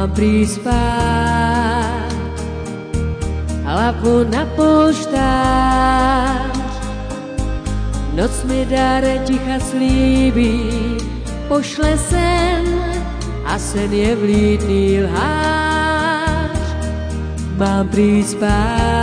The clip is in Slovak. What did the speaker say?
mám prispať, hlavu na polštář. Noc mi dáre ticha slíbí, pošle sen a sen je vlídný lhář. Mám prispať,